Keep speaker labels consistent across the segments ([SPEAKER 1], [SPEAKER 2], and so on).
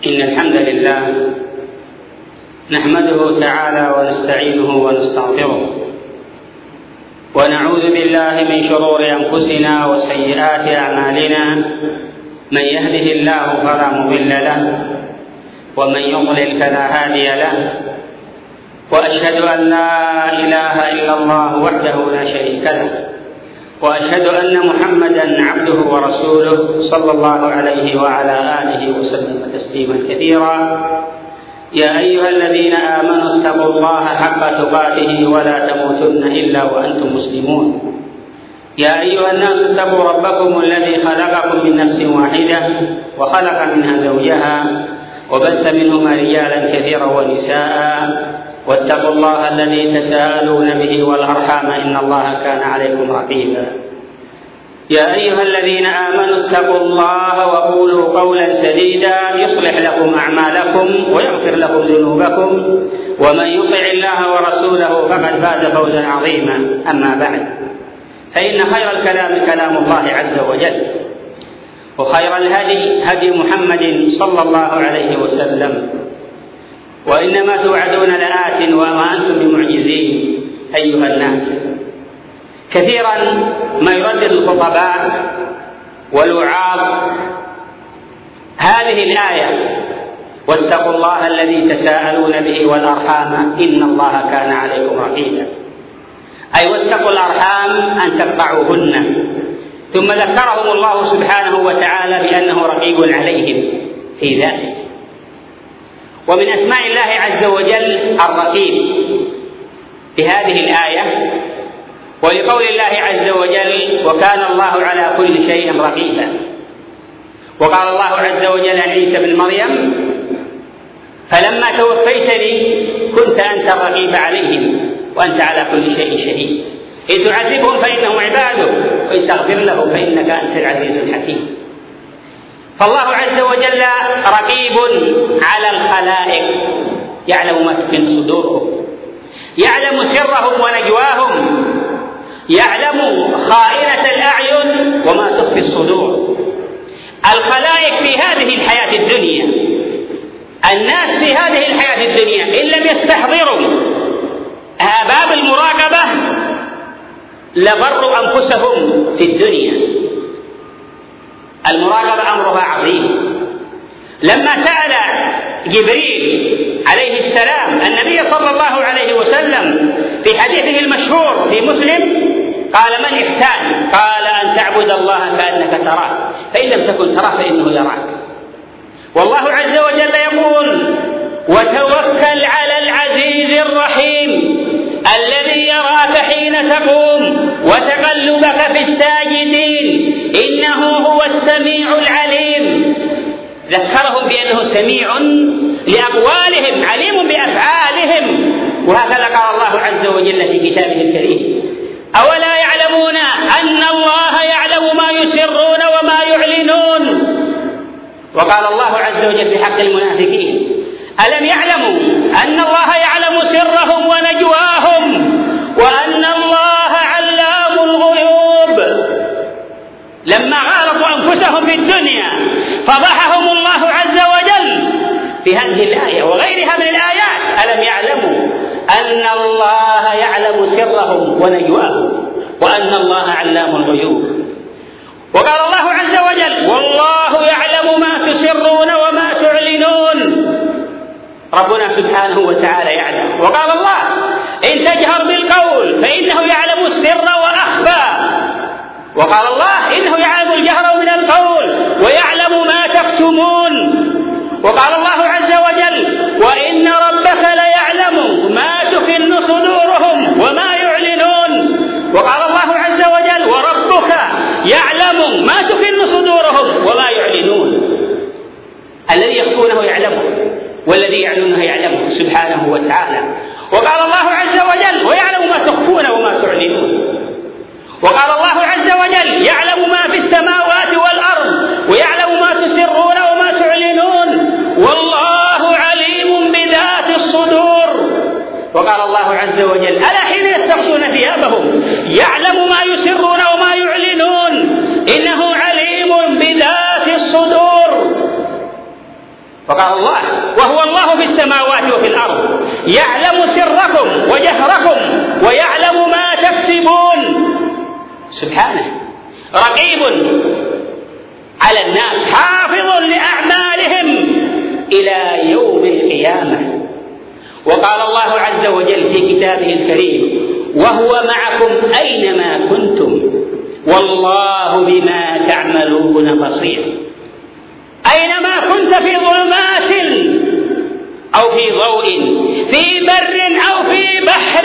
[SPEAKER 1] إن الحمد لله نحمده تعالى ونستعينه ونستغفره ونعوذ بالله من شرور أنفسنا وسيئات أعمالنا. من يهده الله فلا مضل له ومن يضلل فلا هادي له، وأشهد أن لا إله إلا الله وحده لا شريك له، وأشهد أن محمدا عبده ورسوله صلى الله عليه وعلى آله وسلم تسليما كثيرا. يا أيها الذين آمنوا اتقوا الله حق تقاته ولا تموتن إلا وأنتم مسلمون. يا أيها الناس اتقوا ربكم الذي خلقكم من نفس واحدة وخلق منها زوجها وبث منهما رجالا كثيرا ونساء، واتقوا الله الذي تساءلون به والأرحام إن الله كان عليكم رقيبا. يا أيها الذين آمنوا اتقوا الله وقولوا قولا سديدا يصلح لكم أعمالكم ويغفر لكم ذنوبكم، ومن يطع الله ورسوله فقد فاز فوزا عظيما. أما بعد، فإن خير الكلام كلام الله عز وجل، وخير الهدي هدي محمد صلى الله عليه وسلم، وإنما توعدون لآت وما أنتم بمعجزين أيها الناس. كثيرا ما يردد الخطباء والوعاظ هذه الآية: واتقوا الله الذي تساءلون به والأرحام إن الله كان عليكم رقيبا، أي واتقوا الأرحام أن تقطعوهن. ثم ذكرهم الله سبحانه وتعالى بأنه رقيب عليهم في ذلك. ومن أسماء الله عز وجل الرقيب في هذه الآية، ولقول الله عز وجل: وكان الله على كل شيء رقيبا. وقال الله عز وجل عن عيسى بن مريم: فلما توفيتني كنت أنت الرقيب عليهم وأنت على كل شيء شهيد، إن تعذبهم فإنهم عبادك وإن تغفر لهم فإنك أنت العزيز الحكيم. فالله عز وجل رقيب على الخلائق، يعلم ما تكن صدورهم، يعلم سرهم ونجواهم، يعلم خائنة الأعين وما تخفي الصدور. الخلائق في هذه الحياة الدنيا، الناس في هذه الحياة الدنيا إن لم يستحضروا باب المراقبة لبروا أنفسهم في الدنيا. المراقبة أمرها عظيم. لما سأل جبريل عليه السلام النبي صلى الله عليه وسلم في حديثه المشهور في مسلم: قال ما الإحسان؟ قال أن تعبد الله كأنك تراه، فإن لم تكن تراه فإنه يراك. والله عز وجل يقول: وتوكل على العزيز الرحيم الذي يراك حين تقوم وتقلبك في الساجدين إنه هو السميع العليم. ذكرهم بأنه سميع لأقوالهم عليم بأفعالهم. وهكذا قال الله عز وجل في كتابه الكريم: أولا يعلمون أن الله يعلم ما يسرون وما يعلنون. وقال الله عز وجل في حق المنافقين: ألم يعلموا أن الله يعلم سرهم ونجواهم وأن الله علام الغيوب. لما غالطوا أنفسهم في الدنيا فضحهم الله عز وجل في هذه الآية وغيرها من الآيات: ألم يعلموا أن الله يعلم سرهم ونجواهم وأن الله علام الغيوب. وقال الله عز وجل: والله يعلم ما تسرون وما تعلنون. ربنا سبحانه وتعالى يعلم. وقال الله: إن تجهر بالقول فإنه يعلم السر وأخفى. وقال الله: إنه يعلم الجهر من القول ويعلم ما تكتمون. وقال الله عز وجل: وإن ربك ليعلم ما تكن صدورهم وما يعلنون. وقال الله عز وجل: وربك يعلم ما تكن صدورهم وما يعلنون. الذي يخفونه يعلمه والذي يعلنه يعلمه سبحانه وتعالى. وقال الله عز وجل: ويعلم ما تخفون وما تعلنون. وقال الله عز وجل: يعلم ما في السماوات والأرض ويعلم ما تسرون وما تعلنون والله عليم بذات الصدور. وقال الله عز وجل: ألا حين يستغشون ثيابهم يعلم ما يسرون وما يعلنون إنه عليم بذات الصدور. وقال الله: وهو الله في السماوات وفي الأرض يعلم سركم وجهركم ويعلم ما تكسبون. سبحانه رقيب على الناس حافظ لأعمالهم إلى يوم القيامة. وقال الله عز وجل في كتابه الكريم: وهو معكم أينما كنتم والله بما تعملون بصير. أينما كنت في ظلمات أو في ضوء، في بر أو في بحر،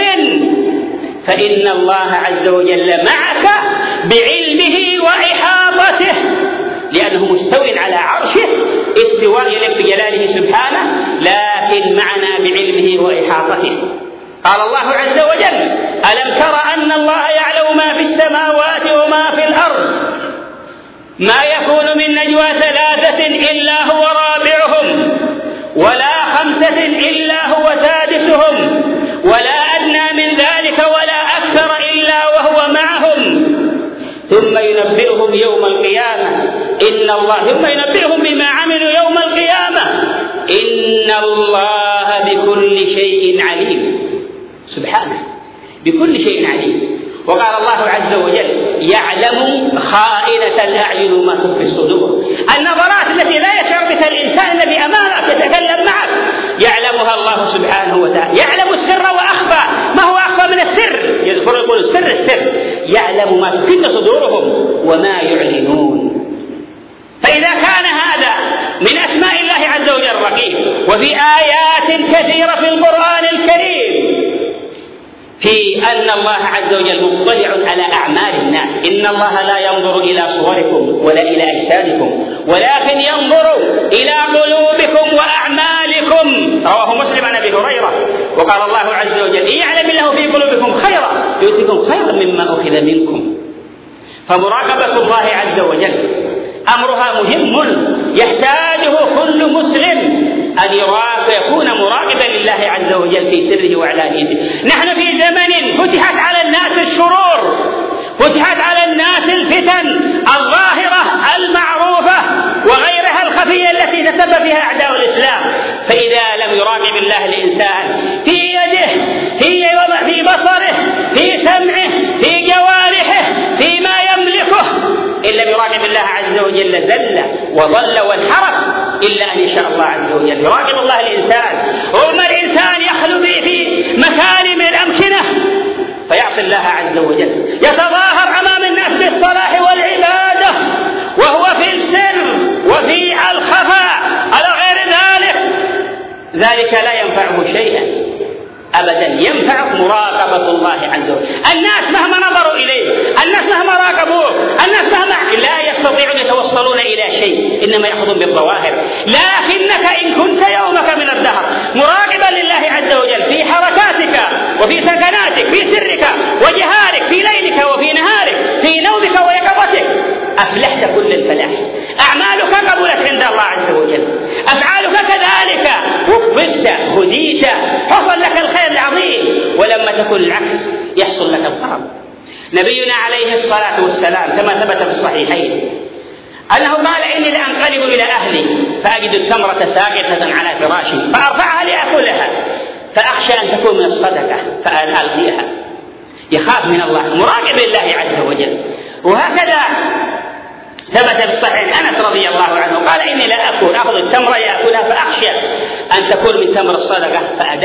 [SPEAKER 1] فإن الله عز وجل معك بعلمه وإحاطته، لأنه مستو على عرشه استواء يليق بجلاله سبحانه، لكن معنا بعلمه وإحاطته. قال الله عز وجل: ألم تر أن الله يعلم ما في السماوات وما في الأرض، ما يكون من نجوى ثلاثة إلا هو رابعهم ولا خمسة إلا هو سادسهم ولا أدنى من ذلك ولا أكثر إلا وهو معهم ثم ينبئهم يوم القيامة ثم ينبئهم بما عملوا يوم القيامة إن الله بكل شيء عليم. سبحانه بكل شيء عليم. وقال الله عز وجل: يعلم خائنة الأعين وما تخفي الصدور. النظرات التي لا يشعر بها الإنسان الذي أمامك يتكلم معك يعلمها الله سبحانه وتعالى. يعلم السر وأخفى، ما هو أخفى من السر؟ يقول السر يعلم ما تكن صدورهم وما يعلنون. فإذا كان هذا من أسماء الله عز وجل الرقيب، وفي آيات كثيرة في القرآن الكريم في أن الله عز وجل مطلع على أعمال الناس. إن الله لا ينظر إلى صوركم ولا إلى أجسادكم ولكن ينظر إلى قلوبكم وأعمالكم. رواه مسلم عن أبي هريرة. وقال الله عز وجل: إن يعلم الله في قلوبكم خيرا يؤتكم خيرا مما أخذ منكم. فمراقبة الله عز وجل أمرها مهم يحتاجه كل مسلم أن يكون مراقبا لله عز وجل في سره وعلانيته. نحن في زمن فتحت على الناس الشرور، فتحت على الناس الفتن الظاهرة المعروفة وغيرها الخفية التي تسبب فيها أعداء الإسلام. فإذا لم يراقب الله الإنسان في يده، في بصره، في سمعه، في جوارحه، فيما يملكه، إن لم يراقب الله عز وجل زل وضل وانحرف إلا أن يشاء الله عز وجل. يراقب الله الإنسان، رغم الإنسان يخلو في مكان من الأمكنة فيعصي الله عز وجل، يتظاهر أمام الناس بالصلاح والعبادة وهو في السر وفي الخفاء على غير ذلك لا ينفعه شيئا أبدا. ينفعك مراقبة الله عز وجل. الناس مهما نظروا إليه، الناس مهما راقبوه، الناس مهما لا يستطيعون يتوصلون إلى شيء، إنما يأخذون بالظواهر. لكنك إن كنت يومك من الدهر مراقبا لله عز وجل في حركاتك وفي سكناتك، في سرك وجهارك، في ليلك وفي نهارك، في نومك ويقظتك، أفلحت كل الفلاح. أعمالك قبلت عند الله عز وجل، أفعالك كذلك، وفقت، هديت، حصل لك الخير العظيم. ولما تكون العكس يحصل لك الضرر. نبينا عليه الصلاة والسلام كما ثبت في الصحيحين أنه قال: إني لأنقلب إلى أهلي فأجد التمرة ساقطة على فراشي فأرفعها لأكلها فأخشى أن تكون من الصدقة فألقيها. يخاف من الله، مراقب لله عز وجل. وهكذا ثبت في الصحيح أنس رضي الله عنه قال: إني لا أخذ التمرة يأكلها فأخشى أن تكون من تمر الصدقة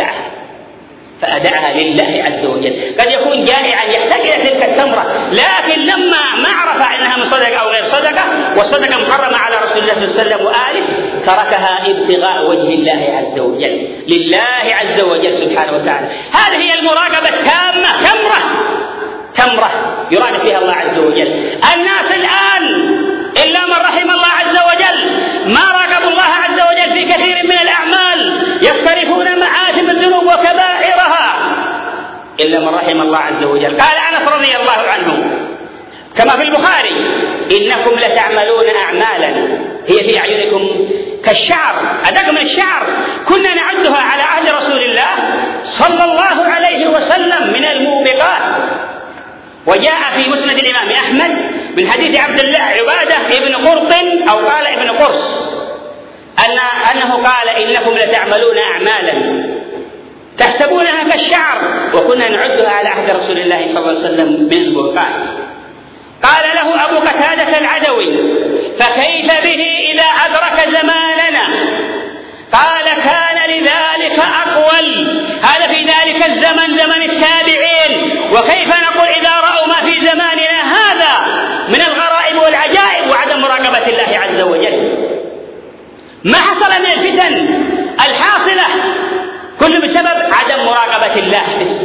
[SPEAKER 1] فأدعها لله عز وجل. قد يكون جائعا يحتاج إلى تلك التمرة، لكن لما ما عرف أنها من صدقة أو غير صدقة والصدقة محرمة على رسول الله صلى الله عليه وسلم وآله تركها ابتغاء وجه الله عز وجل، لله عز وجل سبحانه وتعالى. هذه هي المراقبة التامة، تمرة يراقب فيها الله عز وجل. الناس الآن إلا من رحم الله عز وجل ما راقبوا الله عز وجل في كثير من الأعمال، يقترفون معاصم الذنوب وكبائرها إلا من رحم الله عز وجل. قال أنس رضي الله عنه كما في البخاري: إنكم لتعملون أعمالا هي في أعينكم كالشعر، أدق من الشعر، كنا نعدها على عهد رسول الله صلى الله عليه وسلم من الموبقات. وجاء في مسند الإمام أحمد من حديث عبد الله عبادة ابن قرط أو قال ابن قرص أنه قال إنكم لتعملون أعمالا تحسبونها كالشعر وكنا نعدها على عهد رسول الله صلى الله عليه وسلم من البرقان. قال له أبو قتادة العدوي: فكيف به إذا أدرك زماننا؟ قال: كان لذلك أقول، هذا في ذلك الزمن زمن التابعين، وكيف نقول إذا رأوا ما في زماننا هذا من الغرائب والعجائب وعدم مراقبة الله عز وجل. ما حصل من الفتن الحاصلة كل بسبب عدم مراقبة الله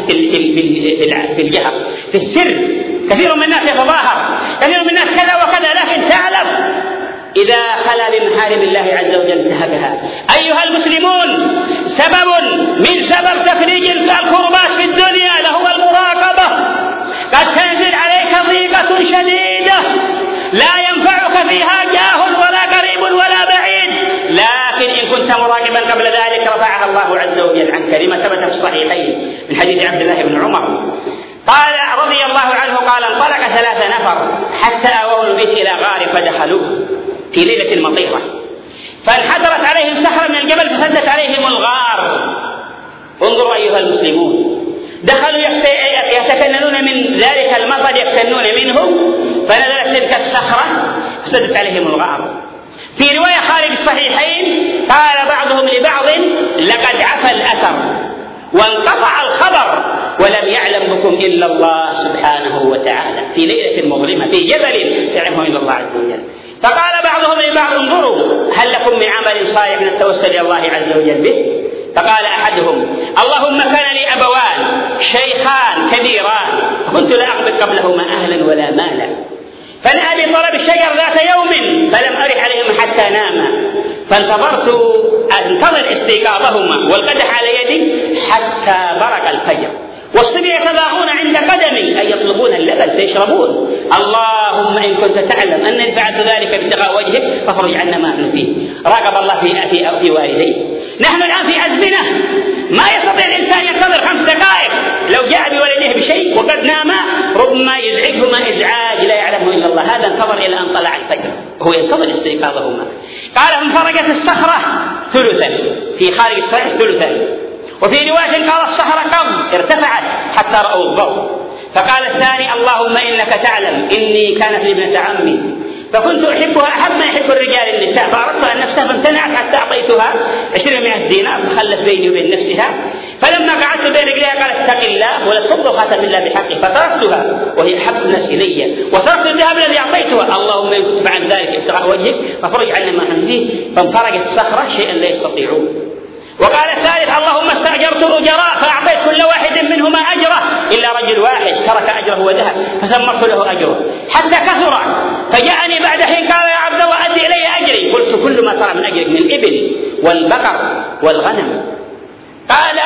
[SPEAKER 1] في الجهر، في السر. كثير من الناس يتظاهر، كثير من الناس كذا وكذا، لكن تعلم إذا خلا بمحارم الله عز وجل انتهكها. أيها المسلمون، سبب من سبب تفريج الكربات في الدنيا لهو المراقبة. قد تنزل عليك ضيقة شديدة لا ينفعك فيها جاه ولا قريب ولا بعيد، لكن إن كنت مراقبا قبل ذلك رفعها الله عز وجل عنك، لما ثبت في الصحيحين من حديث عبد الله بن عمر قال رضي الله عنه قال: انطلق 3 نفر حتى آووا البيت إلى غار فدخلوه في ليلة مطيرة، فانحدرت عليهم صخرة من الجبل فسدت عليهم الغار. انظروا أيها المسلمون، دخلوا يتكننون من ذلك المطر، يكتنون منه، فنزلت تلك الصخرة فسدت عليهم الغار. في رواية خارج الصحيحين قال بعضهم لبعض: لقد عفى الأثر وانقطع الخبر ولم يعلم بكم إلا الله سبحانه وتعالى، في ليلة مظلمة في جبل يعلمه إلا الله عز وجل. فقال بعضهم لبعض: انظروا هل لكم من عمل صالح نتوسل إلى الله عز وجل به؟ فقال أحدهم: اللهم كان لي أبوان شيخان كبيران كنت لا أقبل قبلهما أهلا ولا مالا، فنأى بطلب الشجر ذات يوم فلم أرح عليهم حتى ناما، فانتظرت أنتظر استيقاظهما والقدح على يدي حتى برق الفجر، والصبي يتضاغون عند قدمي أي يطلبون اللبن سيشربون. اللهم إن كنت تعلم أنني فعلت ذلك ابتغاء وجهك فاخرج عنا ما نحن فيه. راقب الله في والديه. نحن الآن في عزمنا، ما يستطيع الإنسان ينتظر 5 دقائق، لو جاء بولديه بشيء وقد ناما ربما يزعجهما إزعاج لا يعلمه إلا الله، هذا انتظر إلى أن طلع الفجر هو ينتظر استيقاظهما. قال: فانفرجت الصخرة ثلثا، في خارج الصحيح ثلثا، وفي رواية قال الصخرة قم ارتفعت حتى رأوا الضوء. فقال الثاني: اللهم إنك تعلم إني كانت لي ابنة عمي فكنت أحبها أحب ما يحب الرجال النساء، فأردت أن نفسها فامتنعت حتى أعطيتها 200 دينار فخلت بيني وبين نفسها، فلما قعدت بين رجليها قالت: اتق الله ولا تفض خاتم الله بحقه، فتركتها وهي أحب الناس إلي وتركت الذهب الذي أعطيتها. اللهم إن كنت فعلت ذلك ابتغاء وجهك فافرج عنا ما نحن فيه. فانفرجت الصخرة شيئا لا يستطيعون. وقال الثالث: اللهم استأجرت أجراء فأعطيت كل واحد منهما أجره إلا رجل واحد ترك أجره وذهب فثمرت له أجره حتى كثر، فجاءني بعد حين قال: يا عبد الله أدي إلي أجري. قلت: كل ما ترى من أجرك من الإبل والبقر والغنم. قال: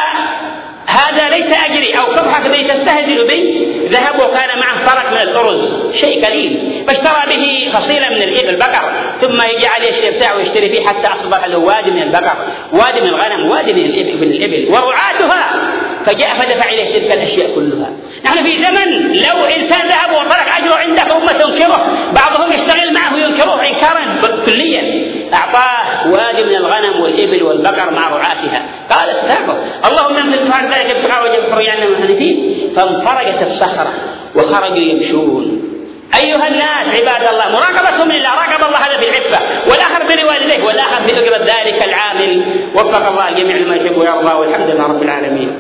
[SPEAKER 1] هذا ليس أجري، أو تضحك بي تستهزئ بي. ذهب وكان معه فرق من الأرز شيء قليل، فاشترى به فصيلة من الإبل بقر، ثم يجعل يشتري بتاعه ويشتري فيه حتى أصبح له وادي من البقر، وادي من الغنم، وادي من الإبل ورعاتها، فجاء فدفع إليه تلك الأشياء كلها. نحن في زمن لو إنسان ذهب وترك أجره عندك أمة تنكره، بعضهم يشتغل معه ينكره إنكارا كليا، أعطاه وادي من الغنم والإبل والبقر مع رعاتها. قال: استغفر اللهم إن فعل ذلك ابتغاء وجهك فافرج عنا ما نحن فيه. فانفرجت الصخرة وخرجوا يمشون. أيها الناس عباد الله، مراقبتهم لله، راقب الله هذا بالعفة، والآخر بوالديه، والآخر بأجرة ذلك العامل. وفق الله الجميع لما يحب ويرضى، والحمد لله رب العالمين.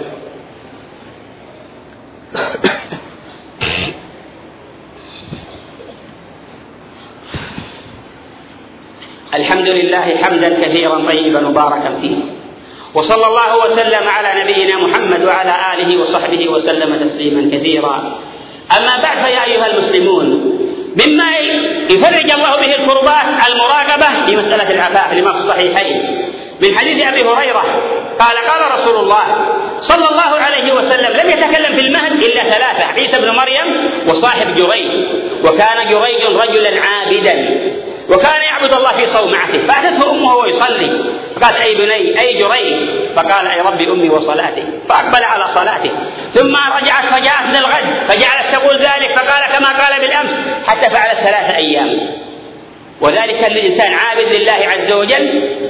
[SPEAKER 1] الحمد لله حمدا كثيرا طيبا مباركا فيه، وصلى الله وسلم على نبينا محمد وعلى آله وصحبه وسلم تسليما كثيرا. أما بعد، فيا أيها المسلمون، مما يفرج الله به الكربات المراقبة في مسألة العفاف لما في الصحيحين من حديث أبي هريرة قال: قال رسول الله صلى الله عليه وسلم: لم يتكلم في المهد إلا 3: عيسى بن مريم وصاحب جريج. وكان جريج رجلا عابدا وكان يعبد الله في صومعته، فأتته أمه وهو يصلي فقالت: أي بني أي جريج؟ فقال: أي ربي أمي وصلاتي. فأقبل على صلاته، ثم رجعت فجاءت من الغد فجعلت تقول ذلك، فقال كما قال بالأمس، حتى فعلت 3 أيام. وذلك الإنسان عابد لله عز وجل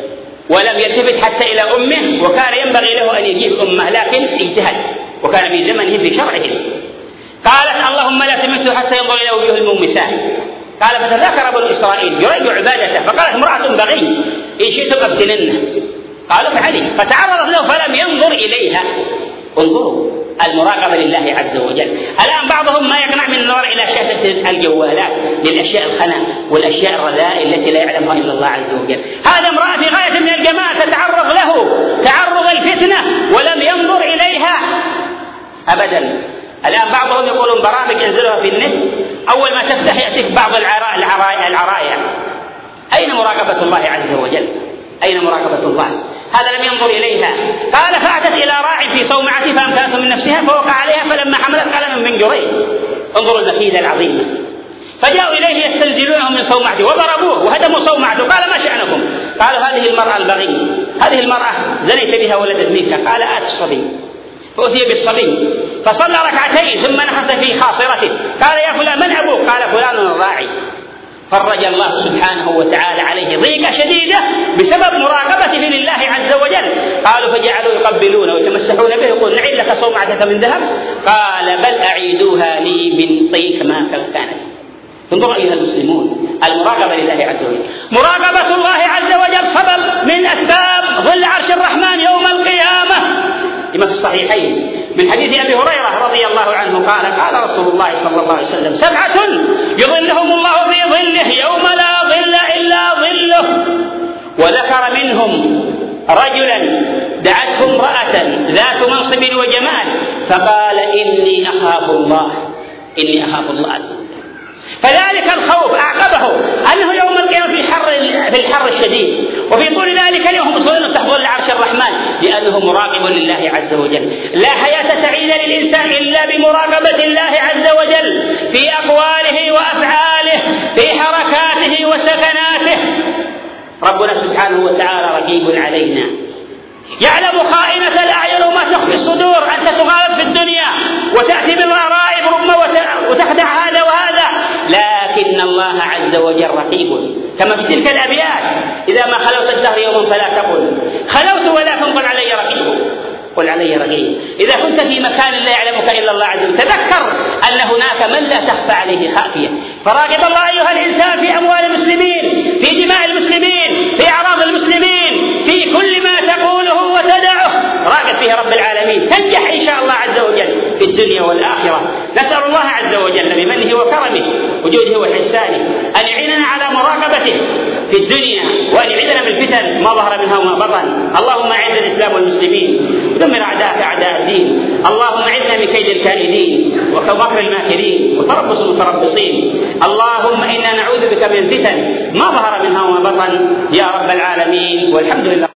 [SPEAKER 1] ولم يلتفت حتى إلى أمه، وكان ينبغي له أن يجيب أمه لكن اجتهد، وكان في زمنه في شرعه. قالت اللهم لا تمته حتى ينظر إلى وجوه المومسات. قال فتذكر بنو إسرائيل يريد عبادته، فقالت امرأة بغي إن شئتم أفتننه. قالوا فعلي، فتعرضت له فلم ينظر إليها. انظروا المراقبة لله عز وجل. الآن بعضهم ما يقنع من النظر إلى شاشة الجوالات للأشياء الخنا والأشياء الرذائل التي لا يعلمها إلا الله عز وجل. هذا امرأة في غاية من الجمال تتعرض له تعرض الفتنة ولم ينظر إليها أبدا. الآن بعضهم يقولون برامج ينزلها في النت، أول ما تفتح يأتيك بعض العرايا. أين مراقبة الله عز وجل؟ أين مراقبة الله؟ هذا لم ينظر إليها. قال فأتت إلى راع في صومعته فأمكنته من نفسها فوقع عليها، فلما حملت قلما من جريج. انظروا المكيدة العظيمة. فجاءوا إليه يستنزلونه من صومعته وضربوه وهدموا صومعته. قال ما شأنكم؟ قالوا هذه المرأة البغي، هذه المرأة زنيت بها ولدت منك. قال آت الصبي، فأتي بالصبي فصلى ركعتين ثم نفس في خاصرته. قال يا فلان من أبوك؟ قال فلان الراعي. فرج الله سبحانه وتعالى عليه ضيقة شديدة بسبب مراقبته لله عز وجل. قالوا فجعلوا يقبلون ويتمسحون به يقول نعيد لك صومعتك من ذهب. قال بل أعيدوها لي من طيق ما كانت. انظروا أيها المسلمون المراقبة لله عز وجل. مراقبة الله عز وجل سبب من أسباب ظل عرش الرحمن يوم القيامة، لما في الصحيحين من حديث أبي هريرة رضي الله عنه قال رسول الله صلى الله عليه وسلم 7 يظلهم الله في ظله يوم لا ظل إلا ظله. وذكر منهم رجلا دعته امرأة ذات منصب وجمال فقال إني أخاف الله عز وجل. فذلك الخوف أعقبه أنه يوم القيامة في الحر الشديد، وفي طول ذلك اليوم مصير تحت ظل عرش الرحمن لأنه مراقب لله عز وجل. لا حياة سعيدة للإنسان إلا بمراقبة الله عز وجل في أقواله وأفعاله في حركاته وسكناته. ربنا سبحانه وتعالى رقيب علينا يعلم خائنة الأعين وما تخفي الصدور. أنت تغالب في الدنيا وتأتي بالغرائب ربما وتخدع هذا وهذا، لكن الله عز وجل رقيب. كما في تلك الأبيات إذا ما خلوت الدهر يوم فلا تقل خلوت ولكن قل علي رقيب، قل علي رقيب. إذا كنت في مكان لا يعلمك إلا الله عز وجل تذكر أن هناك من لا تخفى عليه خافية. فراقب الله أيها الإنسان في أموال المسلمين، في دماء المسلمين، في أعراض المسلمين، في كل ما تقوله وتدعه. راقب فيه رب العالمين تنجح إن شاء الله عز وجل في الدنيا والآخرة. نسأل الله عز وجل بمنه وكرمه وجوده وإحسانه أن يعيننا على مراقبته في الدنيا وأن يعيذنا من الفتن ما ظهر منها وما بطن. اللهم أعز الإسلام والمسلمين ودمر أعداءك أعداء الدين. اللهم أعذنا من كيد الكائدين ومكر الماكرين وتربص المتربصين. اللهم إنا نعوذ بك من الفتن ما ظهر منها وما بطن يا رب العالمين. والحمد لله.